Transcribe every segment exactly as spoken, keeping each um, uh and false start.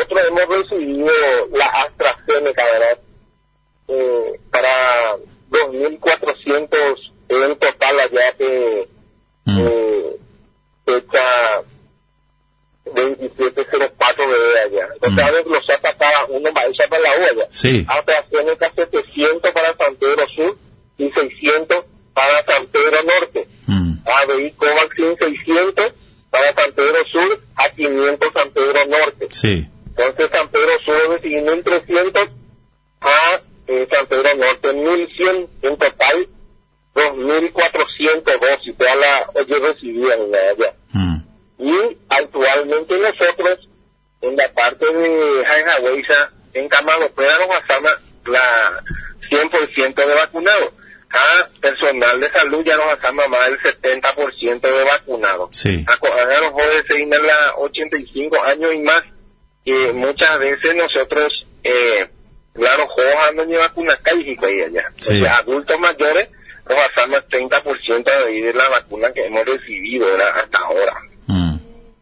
nosotros hemos recibido la AstraZeneca, ¿verdad? Eh, para dos mil cuatrocientos en total allá que mm. eh, fecha veintisiete cero cuatro de allá. Entonces, a ver, los saca cada uno va a echar para la U allá. Sí. AstraZeneca setecientos para San Pedro Sur y seiscientos para San Pedro Norte. Mm. A ver, Covaxin seiscientos para San Pedro Sur a quinientos San Pedro Norte. Sí. Entonces, San Pedro Sur recibe mil trescientos a eh, San Pedro Norte mil cien, en total dos mil cuatrocientos dosis, todas las oye recibían allá. Mm. Y actualmente nosotros, en la parte de Jaijahueisa, en Camagopera nos pasamos la cien por ciento de vacunados. A personal de salud ya nos pasamos más del setenta por ciento de vacunados. Sí. A los jóvenes se vienen las ochenta y cinco años y más, que muchas veces nosotros, eh, claro, jóvenes andan de vacunas cálicas ahí allá. Sí. O sea, adultos mayores nos pasamos el treinta por ciento de la vacuna que hemos recibido, ¿verdad? Hasta ahora. Mm.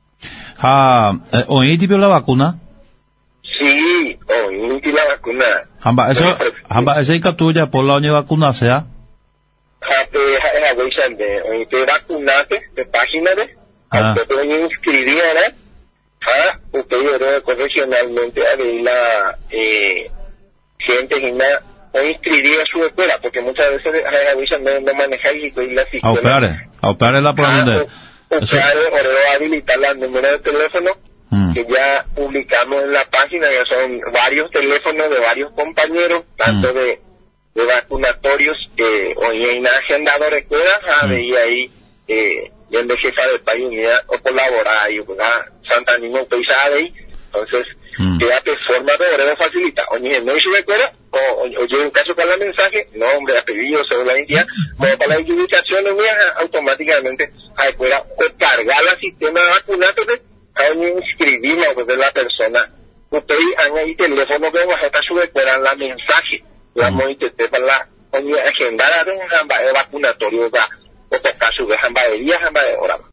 Ah, eh, ¿oí tipo la vacuna? Sí, oí la vacuna. Hamba eso, hamba ese captura por la oña vacuna sea. Jate, ja, ja, de, oí te vacunaste, de página de, ah. Usted te inscribir, ¿verdad? Ah, usted yo profesionalmente a ver la, eh, gente que no, o inscribir a su escuela, porque muchas veces ja, ja, no, no maneja y la escuela. A operar, a operar la por donde. Usted o habilitar el número de teléfono mm. que ya publicamos en la página, ya son varios teléfonos de varios compañeros, tanto mm. de, de vacunatorios que hoy hay agendado recuerdas, mm. y ahí eh, ya de jefa del país unidad o colaborar y Santa Nino Peisa ahí, entonces mm. quédate forma de horario facilita, oye, no hizo recuerda, o oye, en caso para el mensaje, nombre, apellido, según la identidad, como para la identificación, automáticamente ahí pueda cargar el sistema de vacunatos de inscribirnos de la persona. Usted ahí teléfono que va a estar subiendo la mensaje, vamos a intentar para la agendar de vacunatorio, o tocar su de jambadería, jambadería.